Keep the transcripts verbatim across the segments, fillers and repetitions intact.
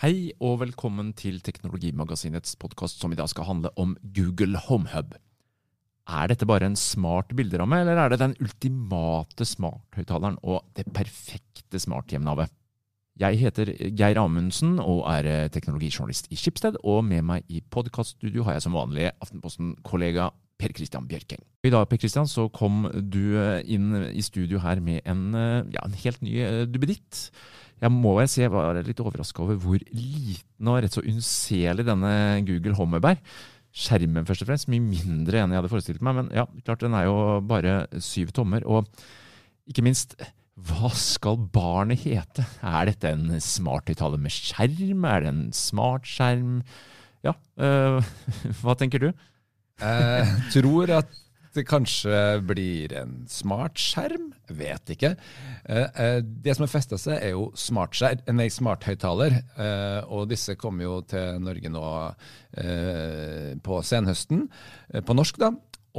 Hei og velkommen til Teknologimagasinets podcast som i dag skal handle om Google Home Hub. Er dette bare en smart bilderamme, eller er det den ultimate smarthøyttaleren og det perfekte smarthjemnavet? Jeg heter Geir Amundsen og er teknologijournalist i Schibsted, og med meg i podcaststudio har jeg som vanlig Aftenposten-kollega Per Christian Bjørking. I dag, Per Christian, så kom du inn i studio her med en, ja, en helt ny duppeditt. Jeg må jeg si, jeg var litt overrasket over hvor liten og rett så unnselig denne Google Home Hub er. Skjermen først og fremst, mye mindre enn jeg hadde forestilt meg, men ja, klart den er jo bare syv tommer, og ikke minst, hva skal barnet hete? Er dette en smarthøyttaler med skjerm? Er det en smartskjerm? Ja, øh, hva tenker du? Jeg tror at det kanskje blir en smartskjerm, vet ikke. Det som er festet seg er jo smartskjerm, nei, smarthøyttaler, og disse kommer jo til Norge nå på senhøsten, på norsk da,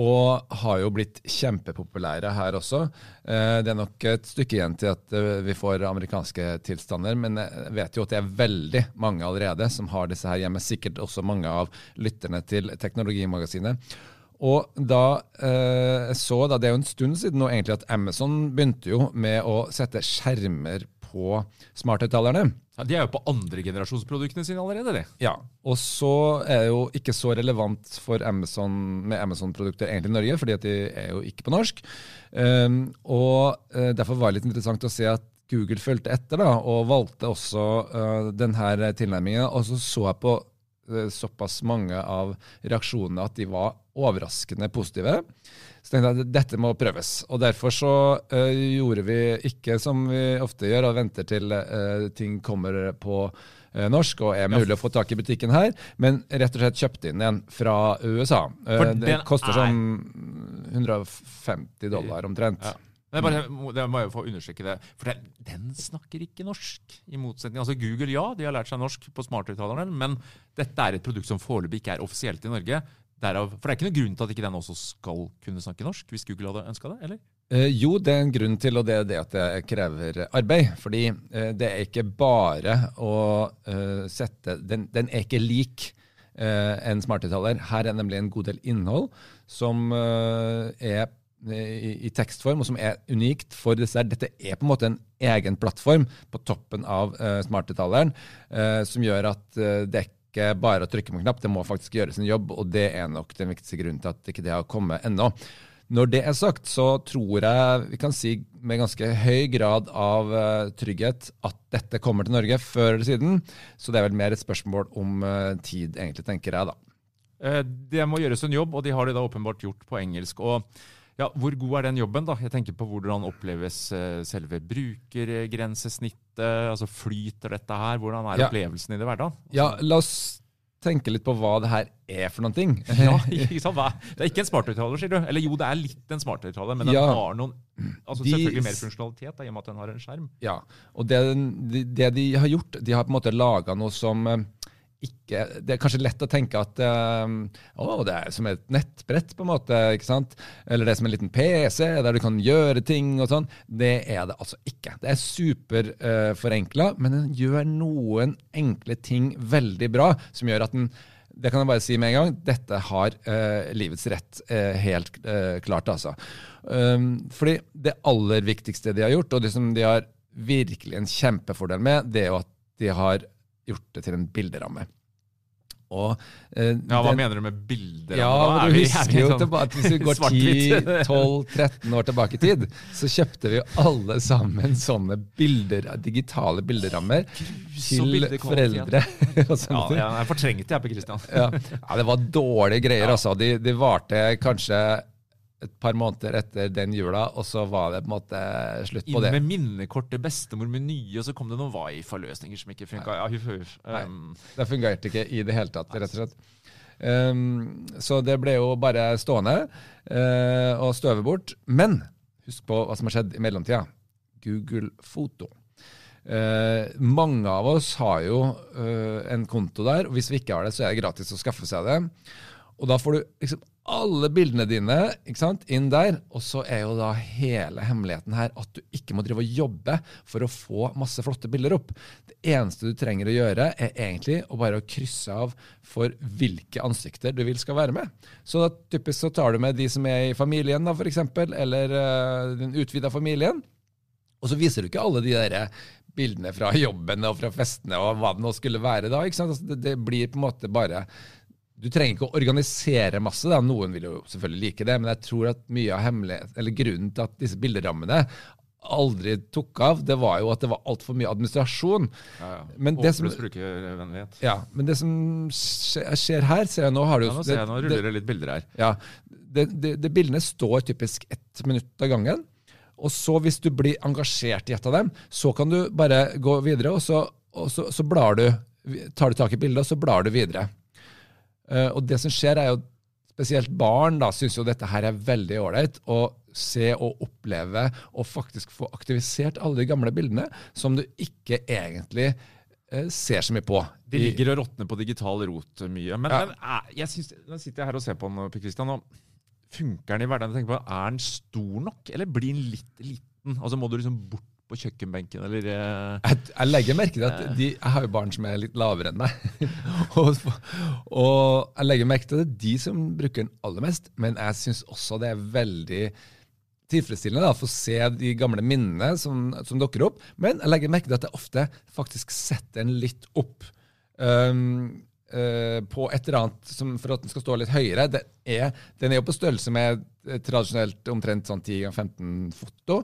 og har jo blitt kjempepopulære her også. Det er nok et stykke igjen til at vi får amerikanske tilstander, men jeg vet jo at det er veldig mange allerede som har disse her hjemme, sikkert også mange av lytterne til Teknologimagasinet. Og da eh, så da, det er jo en stund siden nå egentlig at Amazon begynte jo med å sette skjermer på smarthøyttalerne. Ja, de er jo på andre generasjonsproduktene sine allerede, det. Ja, og så er det jo ikke så relevant for Amazon med Amazon-produkter egentlig i Norge, fordi at de er jo ikke på norsk. Um, og uh, derfor var det litt interessant å se at Google følte etter da, og valgte også uh, denne tilnærmingen, og så så jeg på såpass mange av reaksjonene at de var overraskende positive. Så tenkte jeg at dette må prøves. Og derfor så uh, gjorde vi ikke som vi ofte gjør, og venter til uh, ting kommer på uh, norsk og er mulig ja. Å få tak i butikken her, men rett og slett kjøpte inn en fra U S A. Uh, det koster er... sånn hundre og femti dollar omtrent. Ja. Det, bare, det må jeg jo få understreke det, for den, den snakker ikke norsk i motsetning. Altså Google, ja, de har lært seg norsk på smarthøyttalerne, men dette er et produkt som foreløpig ikke er offisielt i Norge. Derav, for det er ikke noen grunn til at ikke den også skal kunne snakke norsk, hvis Google hadde ønsket det, eller? Eh, jo, det er en grunn til, og det er det at det krever arbeid, fordi eh, det er ikke bare å eh, sette, den, den er ikke lik eh, en smarthøyttaler. Her er nemlig en god del innhold som eh, er I, i tekstform, og som er unikt for disse. Dette er på en måte en egen plattform på toppen av uh, smarthøyttaleren, uh, som gjør at uh, det er ikke bare å trykke på en knapp, det må faktisk gjøre sin jobb, og det er nok den viktigste grunnen til at ikke det har kommet ennå. Når det er sagt, så tror jeg vi kan si med ganske høy grad av uh, trygghet at dette kommer til Norge før eller siden, så det er vel mer et spørsmål om uh, tid, egentlig, tenker jeg da. Uh, det må gjøres en jobb, og de har det da åpenbart gjort på engelsk, og ja, hvor god er den jobben da? Jeg tenker på hvordan oppleves selve brukergrensesnittet, altså flyter dette her, hvordan er ja. Opplevelsen i det hverdagen? Altså, ja, la oss tenke litt på hva det her er for noen ting. Ja, ikke sant? Det er ikke en smarthøyttaler, sier du? Eller jo, det er litt en smarthøyttaler, men ja. Den har noen, altså de, selvfølgelig mer funksjonalitet da, i og med at den har en skjerm. Ja, og det, det de har gjort, de har på en måte laget noe som ikke, det er kanskje lett å tenke at um, å, det er som et nettbrett på en måte, ikke sant? Eller det er som en liten P C der du kan gjøre ting og sånn. Det er det altså ikke. Det er super uh, forenklet, men den gjør noen enkle ting veldig bra, som gjør at den, det kan jeg bare si med en gang, dette har uh, livets rett uh, helt uh, klart altså. Um, fordi det aller viktigste de har gjort, og det som de har virkelig en kjempefordel med, det er jo at de har gjort det til en bilderamme. Og, eh, ja, hva den, mener du med bilder? Ja, du husker jo tilbake, hvis vi går ti, tolv, tretten år tilbake i tid, så kjøpte vi jo alle sammen sånne bilder, digitale bilderammer til foreldre. Og ja, jeg fortrengte jeg på Christian. Ja, ja, det var dårlige greier, ja. Altså. De, de varte kanskje et par måneder etter den jula, og så var det på en måte slutt på det. Inn med minnekortet, bestemor med nye, og så kom det noen Wi-Fi-løsninger som ikke funket. Ja, huf, huf. Um. Nei, det fungerte ikke i det hele tatt, rett og slett. Um, så det ble jo bare stående uh, og støve bort. Men husk på hva som har skjedd i mellomtida. Google Foto. Uh, mange av oss har jo uh, en konto der, og hvis vi ikke har det, så er det gratis å skaffe seg det. Og da får du liksom alle bildene dine, ikke sant, inn der, og så er jo da hele hemmeligheten her at du ikke må drive og jobbe for å få masse flotte bilder opp. Det eneste du trenger å gjøre er egentlig å bare krysse av for hvilke ansikter du vil skal være med. Så da, typisk så tar du med de som er i familien da, for eksempel, eller uh, den utvidede familien, og så viser du ikke alle de der bildene fra jobben og fra festene og hva det nå skulle være da, ikke sant? Altså, det, det blir på en måte bare... Du trenger ikke å organisere masse, da. Noen vil jo selvfølgelig like det, men jeg tror at mye av hemmelighet, eller grunnen til at disse bilderammene aldri tok av, det var jo at det var alt for mye administrasjon. Ja, ja. Men det som, ja, men det som skjer, skjer her, ser jeg nå har du... Ja, nå ser jeg, nå ruller det litt bilder her. Ja, det, det, det bildene står typisk ett minutt av gangen, og så hvis du blir engasjert i et av dem, så kan du bare gå videre, og så, og så, så blar du, tar du tak i bildet, og så blar du videre. Uh, og det som skjer er jo, spesielt barn da, synes jo dette her er veldig ordentlig, å se og oppleve og faktisk få aktivisert alle de gamle bildene som du ikke egentlig uh, ser så mye på. De ligger og råtner på digital rot mye. Men, Ja. men er, jeg synes, nå sitter jeg her og ser på den, Per Christian, og funker den i hverdagen? Jeg tenker på, er den stor nok, eller blir den litt liten? Altså må du liksom bort på kjøkkenbenken, eller... eh, Jeg, jeg legger merke til at de, jeg har jo barn som er litt lavere enn meg, og, og jeg legger merke til at det er de som bruker den aller mest, men jeg synes også det er veldig tilfredsstillende da, for å se de gamle minnene som, som dukker opp, men jeg legger merke til at jeg ofte faktisk setter den litt opp um, uh, på et eller annet som, for at den skal stå litt høyere. Det er, den er jo på størrelse med tradisjonelt omtrent sånn ti ganger femten foto,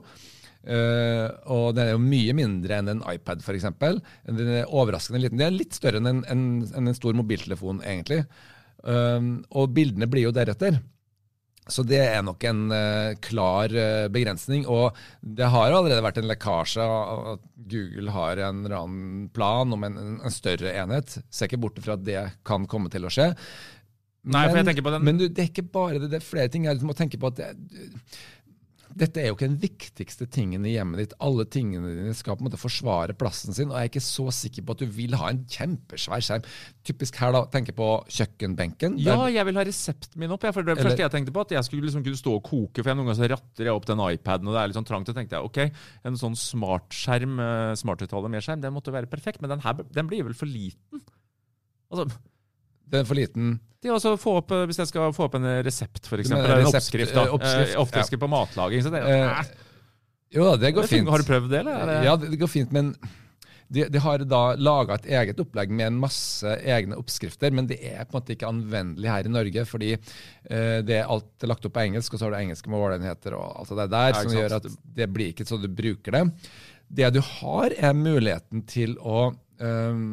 Uh, og den er jo mye mindre enn en iPad for eksempel. Den er overraskende liten. Den er litt større enn en, en, en, en stor mobiltelefon egentlig. Um, og bildene blir jo deretter. Så det er nok en uh, klar uh, begrensning. Og det har allerede vært en lekkasje at Google har en eller annen plan om en, en større enhet. Ser ikke bort fra at det kan komme til å skje. Nei, men, for jeg tenker på den... men du, det er ikke bare det, det er flere ting. Jeg må tenke på at det, dette er jo ikke den viktigste tingen i hjemmet ditt. Alle tingene dine skal på en måte forsvare plassen sin, og jeg er ikke så sikker på at du vil ha en kjempesvær skjerm. Typisk her da, tenke på kjøkkenbenken. Ja, der, jeg vil ha resepten min opp. Jeg, for det Eller- første jeg tenkte på at jeg skulle liksom kunne stå og koke, for jeg noen ganger så ratter jeg opp den iPaden, og det er litt sånn trangt, og tenkte jeg, ok, en sånn smartskjerm, eh, smarthøyttaler med skjerm, den måtte være perfekt, men den her, den blir vel for liten. Altså, den er for liten. det er også få opp, eh, hvis jeg skal få opp en resept, for eksempel, mener eller en resept, oppskrift, da. eh, oppskrift, Eh, oppskrift på matlaging, så det, Eh, eh, Jo da, det går det funker. fint. Har du prøvd det, eller? Er det... Ja, det, det går fint, men de, de har da laget et eget opplegg med en masse egne oppskrifter, men det er på en måte ikke anvendelig her i Norge, fordi eh, det er alt lagt opp på engelsk, og så har du engelske målenheter og alt det der, Ja, ikke som gjør at sant. det blir ikke så du bruker det. Det du har er muligheten til å øhm,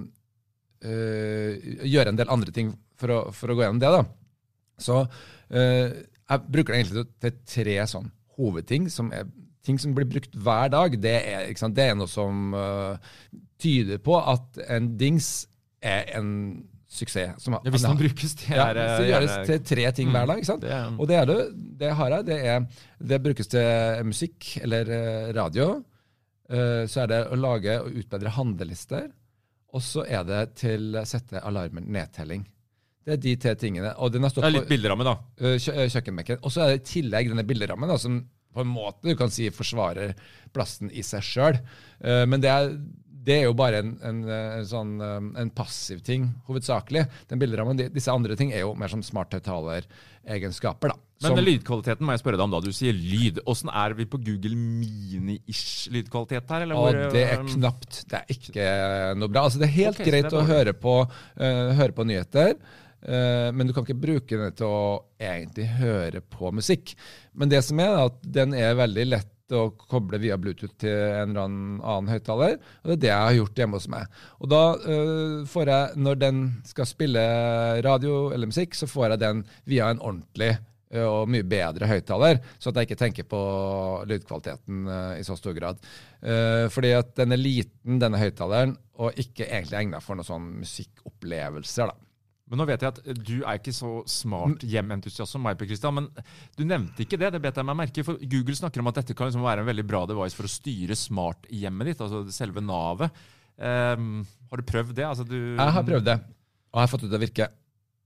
øh, gjøre en del andre ting for å, for å gå gjennom det da. Så øh, jeg bruker det egentlig til tre sånn hovedting, som er ting som blir brukt hver dag. Det er, ikke sant, det er noe som øh, tyder på at en dings er en suksess. Som, Ja, hvis den brukes, det ja, er... så eh, gjøres gjerne- til tre ting hver dag, ikke sant? Det er- Og det er det, det har jeg, det, er, det brukes til musikk eller eh, radio, Eh, så er det å lage og utbedre handlelister, og så er det til å sette alarmen nedtelling. Det er de tre tingene. Og den har stått Det er litt på bilderamme, da. eh, kjø eh, kjøkkenbenken. Og så er det i tillegg denne bilderammen, da, som på en måte du kan si forsvarer plassen i seg selv. Eh, men det er, det er jo bare en, en, en, sånn, eh, en passiv ting, hovedsakelig. Den bilderammen, de, disse andre ting er jo mer som smarthøyttaler-egenskaper, da. Men Som, lydkvaliteten må jeg spørre deg om da. Du sier lyd. Hvordan er vi på Google Mini-ish lydkvalitet her? Eller og hvor, det er um, knapt. Det er ikke noe bra. Altså, det er helt Ok, så greit det er å dårlig. høre på, eh, høre på nyheter, eh, men du kan ikke bruke det til å egentlig høre på musikk. Men det som er, er at den er veldig lett å koble via Bluetooth til en eller annen, annen høyttaler, og det er det jeg har gjort hjemme hos meg. Og da eh, får jeg, når den skal spille radio eller musikk, så får jeg den via en ordentlig eh, og mye bedre høyttaler, så at jeg ikke tenker på lydkvaliteten eh, i så stor grad. Eh, fordi at den er liten, denne høyttaleren, og ikke egentlig egnet for noen sånn musikkopplevelser da. Men nå vet jeg at du er ikke så smart hjementusiast som meg, Per Christian, men du nevnte ikke det, det bet jeg meg merke, for Google snakker om at dette kan liksom være en veldig bra device for å styre smart hjemmet ditt, altså selve navet. Um, har du prøvd det? Altså, du... Jeg har prøvd det, og jeg har fått ut det virke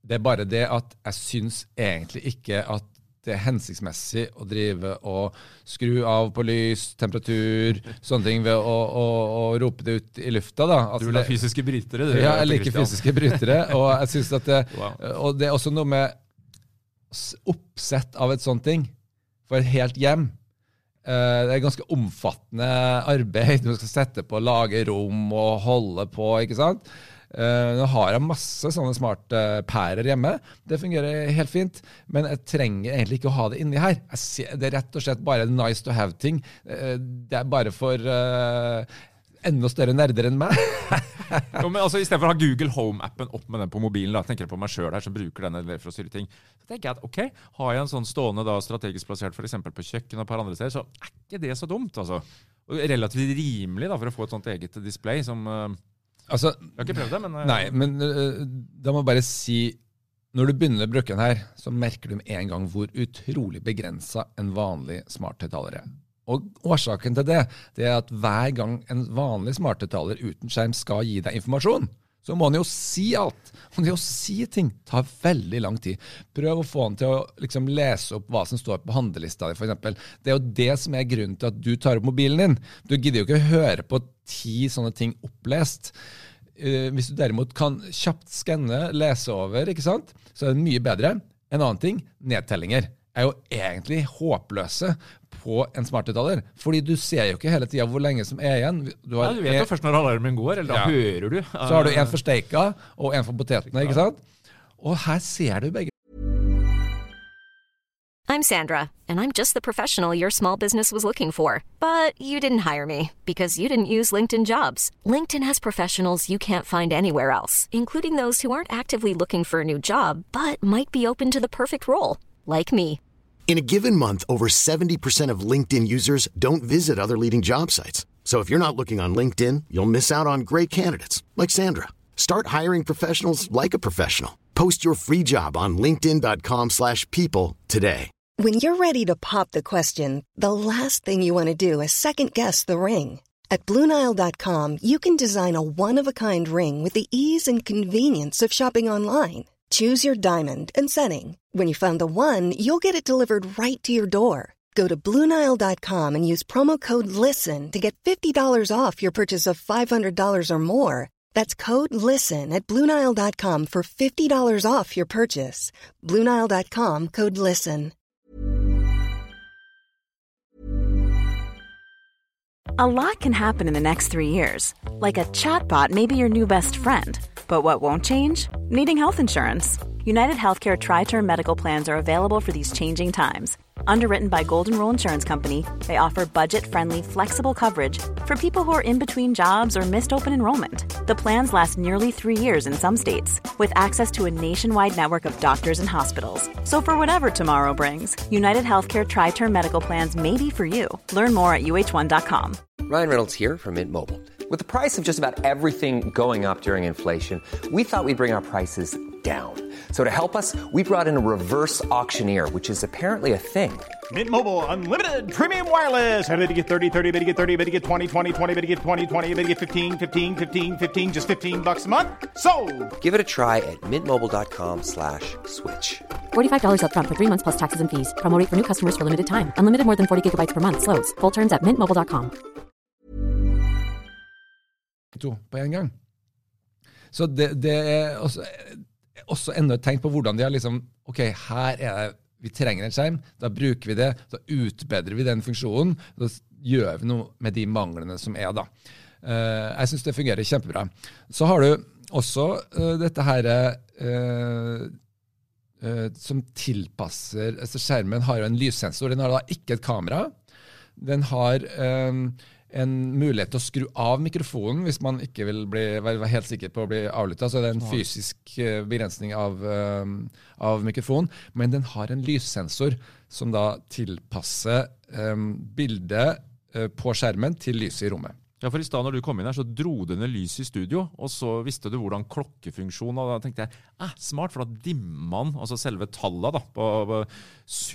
Det er bare det at jeg synes egentlig ikke at det er hensiktsmessig å drive og skru av på lys, temperatur, sånne ting ved å, å, å rope det ut i lufta. Da. Altså, du vil ha fysiske brytere? Du, ja, jeg liker fysiske brytere. Og jeg synes at det, wow. og det er også noe med oppsett av et sånt ting for et helt hjem. Det er ganske omfattende arbeid. Du skal sette på, lage rom og holde på, ikke sant? Uh, nå har jeg masse sånne smarte pærer hjemme. Det fungerer helt fint, men jeg trenger egentlig ikke å ha det inni her. Jeg ser, det er rett og slett bare en nice to have-ting. Uh, det er bare for uh, enda større nerder enn meg. jo, men altså, I stedet for å ha Google Home-appen opp med den på mobilen, da, tenker jeg på meg selv her, som bruker den for å styre ting, så tenker jeg at ok, har jeg en sånn stående da, strategisk plassert for eksempel på kjøkken og et par andre steder, så er ikke det så dumt. Altså. Og relativt rimelig da, for å få et sånt eget display som... Uh, Altså, jeg har ikke prøvd det, men... Nei, men uh, da må jeg bare si, når du begynner å bruke den her, så merker du med en gang hvor utrolig begrenset en vanlig smarthøyttaler er. Og årsaken til det, det er at hver gang en vanlig smarthøyttaler uten skjerm skal gi deg informasjon, så må han jo si alt. Og det å si ting tar veldig lang tid. Prøv å få han til å liksom lese opp hva som står på handelista di, for eksempel. Det er jo det som er grunnen til at du tar opp mobilen din. Du gidder jo ikke høre på ti sånne ting opplest. Uh, hvis du derimot kan kjapt skanne, lese over, ikke sant? Så er det mye bedre. En annen ting, nedtellinger, er jo egentlig håpløse på en smarthøyttaler, fordi du ser jo ikke hele tiden hvor lenge som er igjen. Du, har, ja, du vet jo først når alarmen går, eller da ja. hører du. Så har du en for steika og en for potetene, ikke sant? Og her ser du begge. I'm Sandra, and I'm just the professional your small business was looking for. But you didn't hire me because you didn't use LinkedIn Jobs. LinkedIn has professionals you can't find anywhere else, including those who aren't actively looking for a new job, but might be open to the perfect role, like me. In a given month, over seventy percent of LinkedIn users don't visit other leading job sites. So if you're not looking on LinkedIn, you'll miss out on great candidates, like Sandra. Start hiring professionals like a professional. Post your free job on linkedin.com slash people today. When you're ready to pop the question, the last thing you want to do is second-guess the ring. At Blue Nile dot com, you can design a one-of-a-kind ring with the ease and convenience of shopping online. Choose your diamond and setting. When you find the one, you'll get it delivered right to your door. Go to Blue Nile dot com and use promo code LISTEN to get fifty dollars off your purchase of five hundred dollars or more. That's code LISTEN at Blue Nile dot com for fifty dollars off your purchase. Blue Nile dot com, code LISTEN. A lot can happen in the next three years. Like a chatbot may be your new best friend. But what won't change? Needing health insurance. United Healthcare Tri-Term Medical Plans are available for these changing times. Underwritten by Golden Rule Insurance Company, they offer budget-friendly, flexible coverage for people who are in between jobs or missed open enrollment. The plans last nearly three years in some states, with access to a nationwide network of doctors and hospitals. So for whatever tomorrow brings, United Healthcare Tri-Term Medical Plans may be for you. Learn more at U H one dot com. Ryan Reynolds here from Mint Mobile. With the price of just about everything going up during inflation, we thought we'd bring our prices down. So to help us, we brought in a reverse auctioneer, which is apparently a thing. Mint Mobile Unlimited Premium Wireless. How to get thirty, thirty, how to get thirty, how to get twenty, twenty, twenty, how to get twenty, twenty, how to get fifteen, fifteen, fifteen, fifteen, just fifteen bucks a month? Sold! Give it a try at mintmobile.com slash switch. forty-five dollars up front for three months plus taxes and fees. Promo rate for new customers for limited time. Unlimited more than forty gigabytes per month. Slows full terms at mint mobile dot com. To på en gang. Så det, det er også, også enda et tegn på hvordan de har liksom, ok, her er det, vi trenger en skjerm, da bruker vi det, da utbedrer vi den funksjonen, da gjør vi noe med de manglene som er da. Uh, jeg synes det fungerer kjempebra. Så har du også uh, dette her uh, uh, som tilpasser, altså skjermen har jo en lyssensor, den har da ikke et kamera, den har um, en mulighet til å skru av mikrofonen hvis man ikke vil bli, være helt sikker på å bli avlyttet, så det er en fysisk begrensning av, um, av mikrofonen, men den har en lyssensor som da tilpasser um, bildet uh, på skjermen til lyset i rommet. Ja, for i stedet når du kom inn her, så dro du ned lys i studio, og så visste du hvordan klokkefunksjonen, og da tenkte jeg, eh, smart, for da dimmer man, altså selve tallet da, på, på super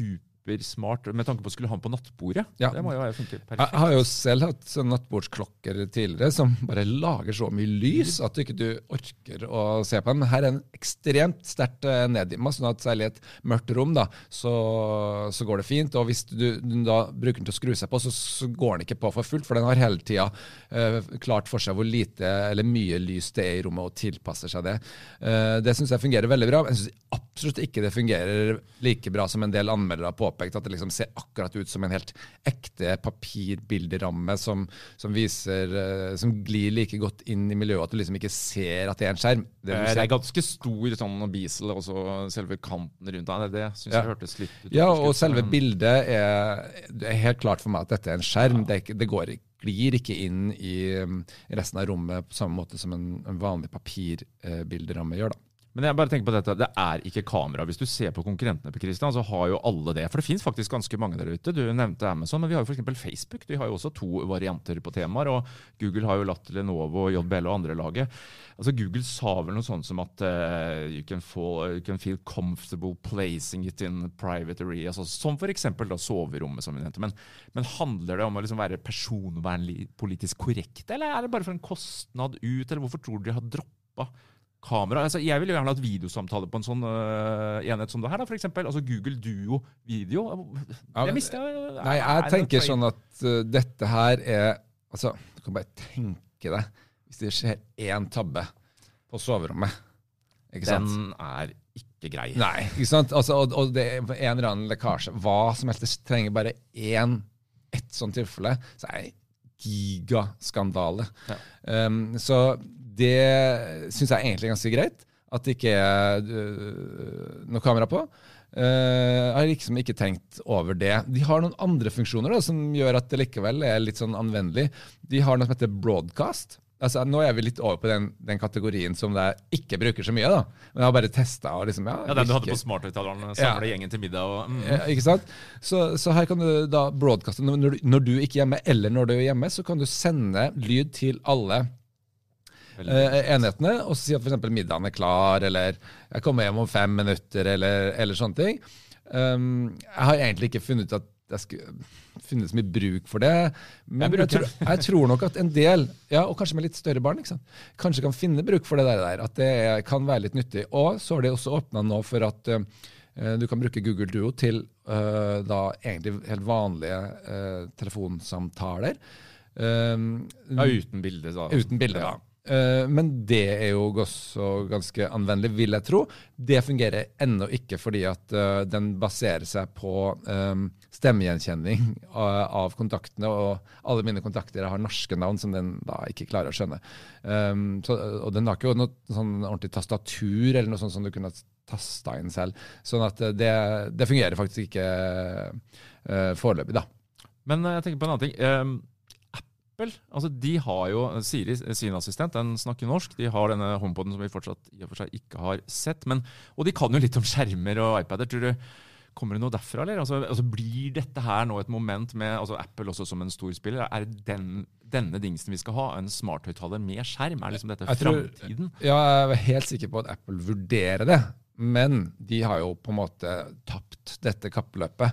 supersmart med tanke på å skulle ha den på nattbordet. Ja. Det må jo funke perfekt. Jeg har jo selv hatt sånn nattbordsklokker tidligere som bare lager så mye lys at du ikke du orker å se på den. Men her er den ekstremt sterkt neddimma, sånn at særlig i et mørkt rom da, så, så går det fint. Og hvis du, du da bruker den til å skru seg på, så, så går den ikke på for fullt, for den har hele tida uh, klart for seg hvor lite eller mye lys det er i rommet, og tilpasser seg det. Uh, det synes jeg fungerer veldig bra. Jeg synes absolutt ikke det fungerer like bra som en del anmeldere har påpekt, at det liksom ser akkurat ut som en helt ekte papirbilderamme som, som viser, uh, som glir like godt inn i miljøet, at du liksom ikke ser at det er en skjerm. Det, det ser... er ganske stor sånn bisel, og så selve kanten rundt den. Det synes ja. jeg hørtes litt ut. Ja, og selve bildet er, det er helt klart for meg at dette er en skjerm. Det, er ikke, det går, glir ikke inn i, i resten av rommet på samme måte som en, en vanlig papirbilderamme gjør da. Men jeg bare tenker på dette, det er ikke kamera. Hvis du ser på konkurrentene på Christian, så har jo alle det. For det finnes faktisk ganske mange der ute. Du nevnte Amazon, men vi har jo for eksempel Facebook. De har jo også to varianter på temaer, og Google har jo latt Lenovo, J B L og andre lage. Altså Google sa vel noe sånt som at uh, you, can fall, you can feel comfortable placing it in private areas, altså, som for eksempel da soverommet som vi nevnte. Men, men handler det om å liksom være personvernlig politisk korrekt, eller er det bare for en kostnad ut, eller hvorfor tror du de har droppet kamera? Altså, jeg vil jo gjerne ha et videosamtale på en sånn uh, enhet som det her, da, for eksempel. Altså Google Duo video. Ja, det mister jeg. Nei, jeg tenker sånn at uh, dette her er, altså, du kan bare tenke deg, hvis det skjer en tabbe på soverommet, ikke sant? Den er ikke grei. Nei, ikke sant? Altså, og, og det er en eller annen lekkasje. Hva som helst, det trenger bare en, ett sånt tilfelle, så er det gigaskandale. Ja. Um, så det synes jeg egentlig er ganske greit, at det ikke er uh, noe kamera på. Uh, jeg har liksom ikke tenkt over det. De har noen andre funksjoner da, som gjør at det likevel er litt sånn anvendelig. De har noe som heter broadcast. Altså, nå er vi litt over på den, den kategorien som det ikke bruker så mye da. Men jeg har bare testet og liksom, ja. Ja, den du hadde på smarthøyttaleren, samle ja. Gjengen til middag og... Mm. Ja, ikke sant? Så, så her kan du da broadcaste, når du, når du ikke er hjemme, eller når du er hjemme, så kan du sende lyd til alle Uh, enhetene, og så si at for eksempel middagen er klar, eller jeg kommer hjem om fem minutter, eller, eller sånne ting. Um, jeg har egentlig ikke funnet ut at jeg skulle finne så mye bruk for det, men jeg, jeg, tror, jeg tror nok at en del, ja, og kanskje med litt større barn, ikke sant? Kanskje kan finne bruk for det der, at det kan være litt nyttig. Og så har de også åpnet nå for at uh, du kan bruke Google Duo til uh, da egentlig helt vanlige uh, telefonsamtaler. Um, ja, uten bilde da. Uten bilde, da. Men det er jo også ganske anvendelig, vil jeg tro. Det fungerer ennå ikke fordi at uh, den baserer seg på um, stemmegjenkjenning av, av kontaktene, og alle mine kontakter har norske navn som den da ikke klarer å skjønne. Um, så, og den har ikke noe sånn ordentlig tastatur eller noe sånt som du kunne tasta inn selv. Sånn at det, det fungerer faktisk ikke uh, foreløpig da. Men jeg tenker på en annen ting. Um Altså, de har jo Siri, sin assistent, den snakker norsk. De har denne HomePoden som vi fortsatt i og for seg ikke har sett. Men, og de kan jo litt om skjermer og iPader. Tror du, kommer det noe derfra, eller? Altså, altså, blir dette her nå et moment med altså Apple også som en stor spiller? Er det den, denne dingsen vi skal ha, en smarthøyttaler med skjerm? Er liksom dette fremtiden? Ja, jeg er helt sikker på at Apple vurderer det. Men de har jo på en måte tapt dette kappløpet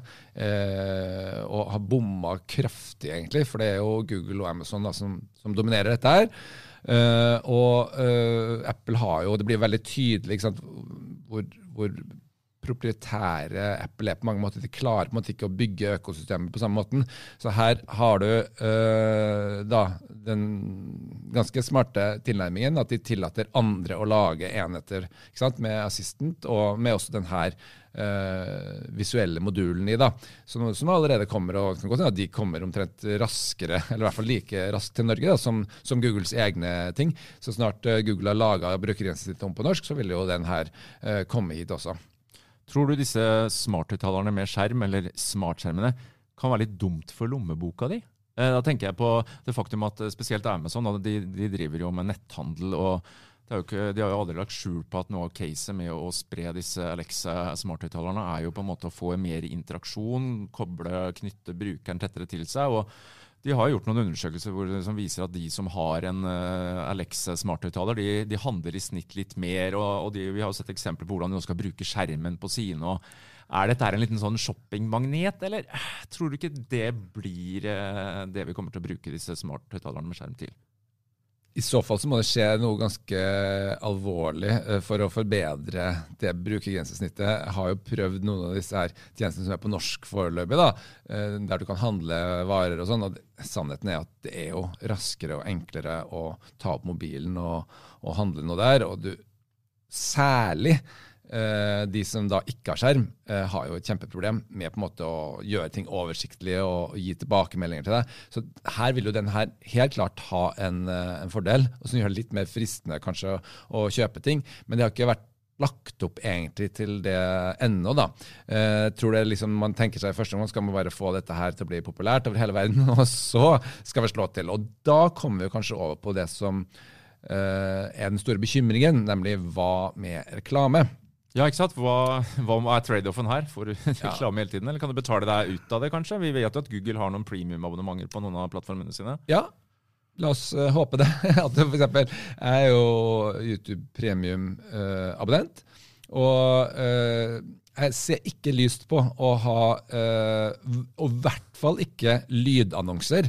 eh, og har bommet kraftig egentlig, for det er jo Google og Amazon da, som, som dominerer dette her. Eh, og eh, Apple har jo, det blir veldig tydelig, ikke sant, hvor, hvor proprietære Apple er på mange måter. De klarer på en måte ikke å bygge økosystemet på samme måten. Så her har du øh, da den ganske smarte tilnærmingen at de tillater andre å lage enheter, ikke sant, med assistent og med også den her øh, visuelle modulen i da. Så noe som allerede kommer, og kan godt hende at de kommer omtrent raskere, eller i hvert fall like raskt til Norge da, som, som Googles egne ting. Så snart øh, Google har laget brukergrensen sitt om på norsk, så vil jo den her øh, komme hit også. Tror du disse smarthøyttalerne med skjerm, eller smartskjermene, kan være litt dumt for lommeboka di? Da tenker jeg på det faktum at spesielt Amazon, de, de driver jo med netthandel, og det er jo ikke, de har jo aldri lagt skjul på at noe av caset med å spre disse Alexa smarthøyttalerne er jo på en måte å få mer interaksjon, koble, knytte brukeren tettere til seg, og de har gjort noen undersøkelser hvor, som viser at de som har en uh, Alexa smarthøyttaler, de, de handler i snitt litt mer, og, og de, vi har jo sett eksempler på hvordan de skal bruke skjermen på sine. Og Er dette her en liten sånn shoppingmagnet, eller tror du ikke det blir det vi kommer til å bruke disse smart-høyttalerne med skjerm til? I så fall så må det skje noe ganske alvorlig for å forbedre det brukergrensesnittet. Jeg har jo prøvd noen av disse her tjenestene som er på norsk foreløpig, da, der du kan handle varer og sånn. Og sannheten er at det er jo raskere og enklere å ta opp mobilen og, og handle noe der. Og du, særlig de som da ikke har skjerm, har jo et kjempeproblem med på en måte å gjøre ting oversiktlige og gi tilbakemeldinger til deg. Så her vil jo den her helt klart ha en, en fordel, og som gjør det litt mer fristende kanskje å kjøpe ting. Men det har ikke vært lagt opp egentlig til det ennå da. Jeg tror det liksom, man tenker seg i første gang skal man bare få dette her til å bli populært over hele verden, og så skal vi slå til. Og da kommer vi kanskje over på det som er den store bekymringen, nemlig hva med reklame. Ja, ikke sant? Hva, hva er trade-offen her? Får du reklame hele tiden, eller kan du betale deg ut av det kanskje? Vi vet jo at Google har noen premium-abonnementer på noen av plattformene sine. Ja, la oss uh, håpe det. At for eksempel, jeg er jo YouTube Premium-abonnent, uh, og uh, jeg ser ikke lyst på å ha, uh, og i hvert fall ikke lydannonser.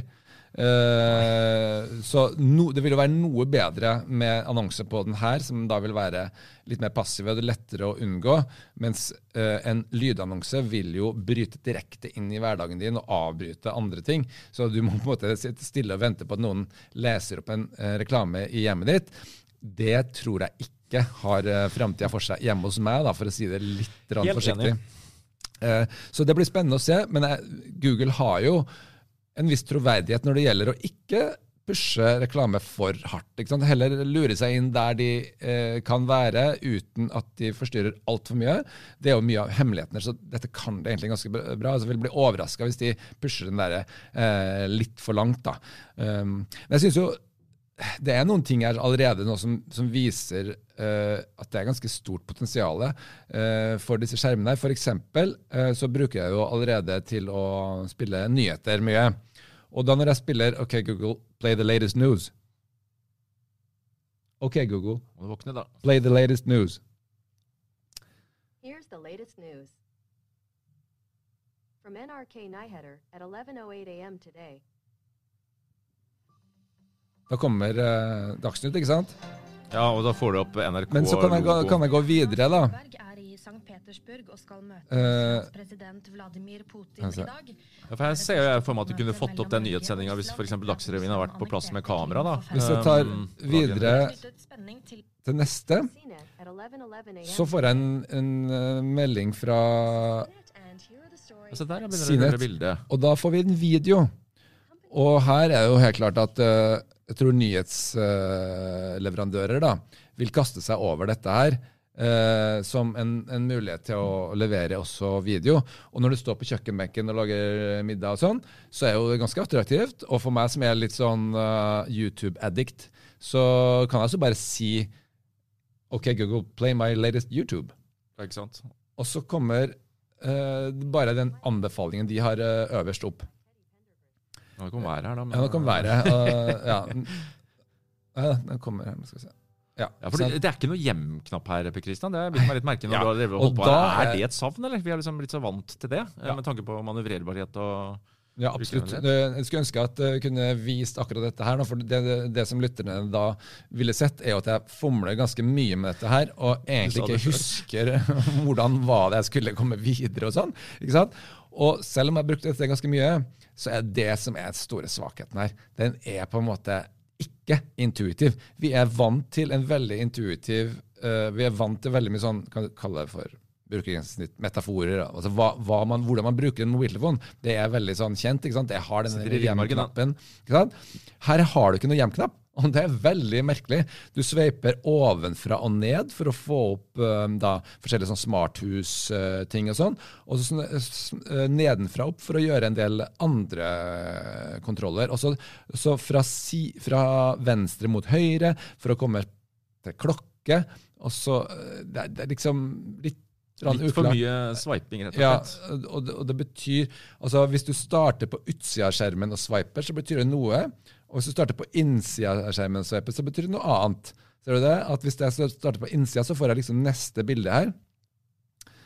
Uh, så no, det vil jo være noe bedre med annonser på den her, som da vil være litt mer passive og det er lettere å unngå, mens uh, en lydannonse vil jo bryte direkte inn i hverdagen din og avbryte andre ting, så du må på en måte sitte stille og vente på at noen leser opp en uh, reklame i hjemmet ditt. Det tror jeg ikke har uh, fremtiden for seg hjemme hos meg, da, for å si det litt forsiktig. Uh, så det blir spennende å se, men uh, Google har jo en viss troverdighet når det gjelder å ikke pushe reklame for hardt. Ikke sant? Heller lure seg inn der de eh, kan være uten at de forstyrrer alt for mye. Det er jo mye av hemmelighetene, så dette kan det egentlig ganske bra. Altså, jeg vil bli overrasket hvis de pusher den der eh, litt for langt. Da. Um, men jeg synes jo det er noen ting her allerede nå som, som viser uh, at det er ganske stort potensiale uh, for disse skjermene. For eksempel uh, så bruker jeg jo allerede til å spille nyheter mye. Og da når jeg spiller, ok Google, play the latest news. Ok Google, våkne, da. Play the latest news. Here's the latest news. From N R K Nyheter at eleven oh eight a m today. Da kommer uh, Dagsnytt, ikke sant? Ja, og da får du opp N R K. Men så kan jeg, gå, kan jeg gå videre, da. Er i Sankt Petersburg og skal møte uh, president Vladimir Putin i dag. Ja, for jeg ser jo for meg at du kunne fått opp den nyhetssendingen hvis for eksempel Dagsrevyen har vært på plass med kamera, da. Hvis jeg tar videre til neste, så får jeg en, en uh, melding fra altså, der Sinet, og da får vi en video. Og her er det jo helt klart at uh, jeg tror nyhetsleverandører da, vil kaste seg over dette her uh, som en, en mulighet til å levere også video. Og når du står på kjøkkenbenken og lager middag og sånn, så er jo det ganske attraktivt. Og for meg som er litt sånn uh, YouTube-addict, så kan jeg så bare si ok Google, play my latest YouTube. Ikke sant? Og så kommer uh, bare den anbefalingen de har uh, øverst opp. Nå kan være her da. Men... Ja, nå kan være. Uh, ja. ja, den kommer her. Skal vi se. Ja, ja, for det, det er ikke noe hjem-knapp her, Per Kristian. Det er blitt meg litt merkelig når ja. du har holdt på. Er det et savn, eller? Vi har liksom blitt så vant til det, ja. med tanke på manøvrerbarhet og... Ja, absolutt. Jeg skulle ønske at jeg kunne vist akkurat dette her, for det, det, det som lytterne da ville sett, er jo at jeg fomler ganske mye med dette her, og egentlig ikke husker hvordan var det jeg skulle komme videre og sånn. Ikke sant? Og selv om jeg brukte dette ganske mye, så er det som er den store svakheten her. Den er på en måte ikke intuitiv. Vi er vant til en veldig intuitiv, uh, vi er vant til veldig mye sånn, kan du kalle det for brukergrensesnitt, metaforer, altså hva, hva man, hvordan man bruker en mobiltelefon, det er veldig sånn kjent, ikke sant? Jeg har denne hjemknappen, ikke sant? Her har du ikke noe hjemknapp, og det er veldig merkelig. Du sveiper ovenfra og ned for å få opp um, da, forskjellige sånn smarthus-ting uh, og sånn, og så uh, nedenfra opp for å gjøre en del andre kontroller. Og så, så fra, si, fra venstre mot høyre for å komme til klokke, og så uh, det, det er liksom litt Litt for mye swiping, rett og slett. Ja, og det, og det betyr, altså hvis du starter på utsida av skjermen og swiper, så betyr det noe, og hvis du starter på innsida av skjermen og swiper, så betyr det noe annet. Ser du det? At hvis jeg starter på innsida, så får jeg liksom neste bilde her.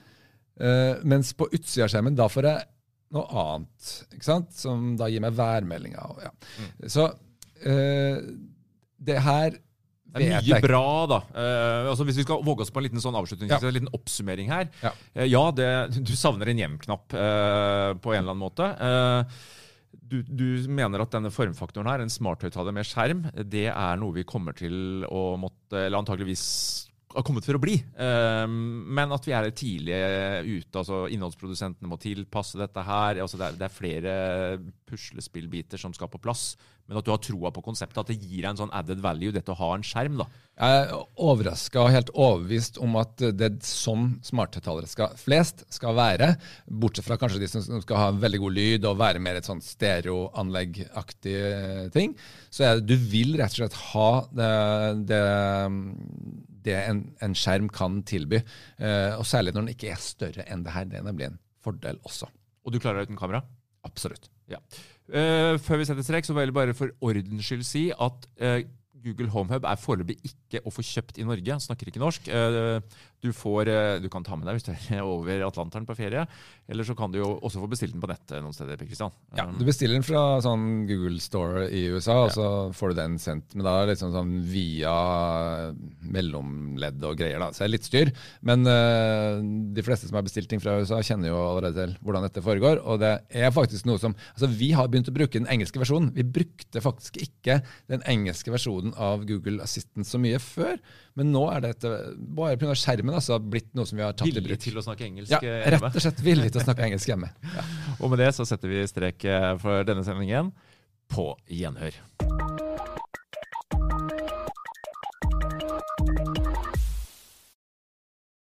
Uh, mens på utsida av skjermen, da får jeg noe annet, ikke sant? Som da gir meg værmeldinger. Og, ja. mm. Så uh, det her Det er mye bra da. Uh, altså hvis vi skal våge oss på en liten sånn avslutning, ja. en liten oppsummering her. Ja, uh, ja det, du savner en hjem-knapp uh, på en eller annen måte. Uh, du, du mener at denne formfaktoren her, en smarthøyttaler med skjerm, det er noe vi kommer til å måtte, eller antageligvis har kommet for å bli. Uh, men at vi er tidlig ute, altså innholdsprodusentene må tilpasse dette her, altså det, er, det er flere puslespillbiter som skal på plass, men at du har troa på konseptet, at det gir en sånn added value, dette å ha en skjerm da. Jeg er overrasket og helt overbevist om at det er sånn smarthøyttalere skal, flest skal være, bortsett fra kanskje de som skal ha en veldig god lyd og være mer et sånn stereoanlegg-aktig ting, så er det, du vil rett og slett ha det, det, det en, en skjerm kan tilby, eh, og særlig når den ikke er større enn det her, det er nemlig en fordel også. Og du klarer deg uten kamera? Absolutt. Ja. Uh, før vi setter strek, så vil jeg bare for ordens skyld si at uh, Google Home Hub er foreløpig ikke å få kjøpt i Norge. Han snakker ikke norsk. Uh, du, får, uh, du kan ta med deg hvis du er over Atlanteren på ferie, eller så kan du jo også få bestilt den på nettet noen steder, Per Kristian. Ja, du bestiller den fra sånn Google Store i U S A, og så får du den sendt. Men da er det liksom sånn via mellomledd og greier da, så det er litt styr. Men uh, de fleste som har bestilt ting fra U S A kjenner jo allerede til hvordan dette foregår, og det er faktisk noe som, altså vi har begynt å bruke den engelske versjonen. Vi brukte faktisk ikke den engelske versjonen av Google Assistant så mye før, men nå er det bare på grunn av skjermen altså, blitt noe som vi har tatt i bruk. Villig til å snakke engelsk ja, hjemme. Rett og slett villig til å snakke engelsk hjemme. Ja. Og med det så setter vi strek for denne sendingen på gjenhør.